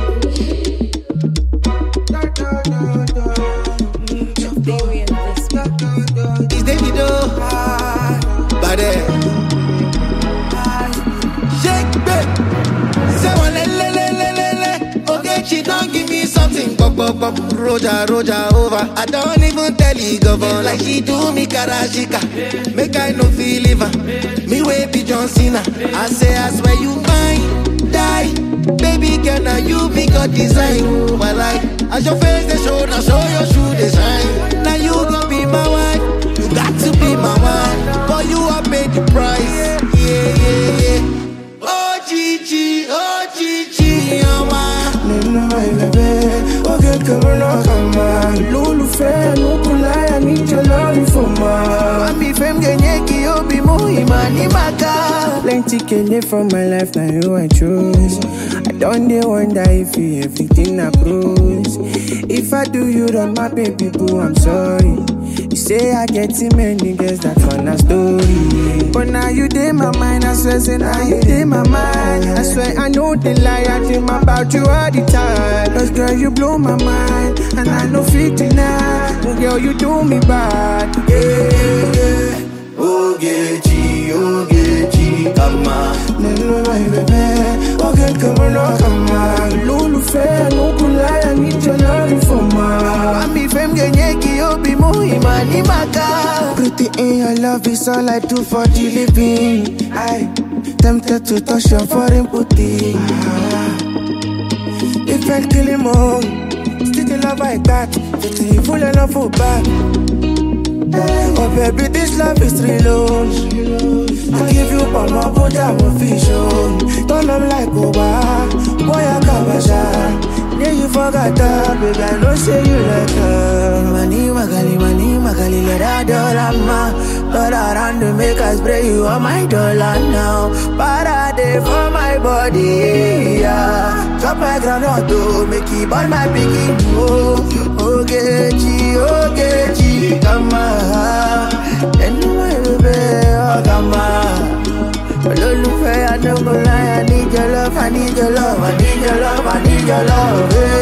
It's Davido, Bade. Shake babe, say one le. Okay, she don't give me something. Pop. Roja over. I don't even tell you governor like she do me karashika. Make I no feel liver. Me way be John Cena. I say I swear you mine, die. Baby girl, now you be God design. My life, as your face they show, now show your shoe design. Now you gon' be my wife. You got to be my wife. For you I paid the price. Yeah. Oh Gigi, oh my. Nena my baby, oh girl come on. Lulu fair, no kulai, I need your love for ma. Mami fem genyeki obi muhima ni maka. Plenty kele from my life, now you I choose. I don't dey wonder if you everything I cruise. If I do you wrong, my baby boo, I'm sorry. You say I get too many girls, that's on a story. But now you dey my mind, I swear, say now you dey my mind. I swear I know the lie, I dream about you all the time. Cause girl, you blow my mind, and I know fit deny. Oh girl, you do me bad, yeah. Ogechi, come on. Neno my baby, oh girl, come on. Lulu fair, no kulai, I need your love for ma. Mami fem genyeki obi muhima ni maka. Pretty in your love is all I do for the living. I tempted to touch your foreign booty. If I kill him all, still the love I got. It's full enough for back. Oh baby, this love is real. I give you all my body, I'm official. Turn up like Oba, boy I kabasha. Yeah, you forgot that, baby, I know say you like her. Mani magali, let her dollar ma. Turn around to make us spray you on my dollar now. Parade for my body, yeah. Drop my granado, make it burn my piggy. Ogechi, come on. Anyway, baby, oh, come on. Lulu, I don't go lie, I need your love, I need your love, I need your love, I need your love, hey.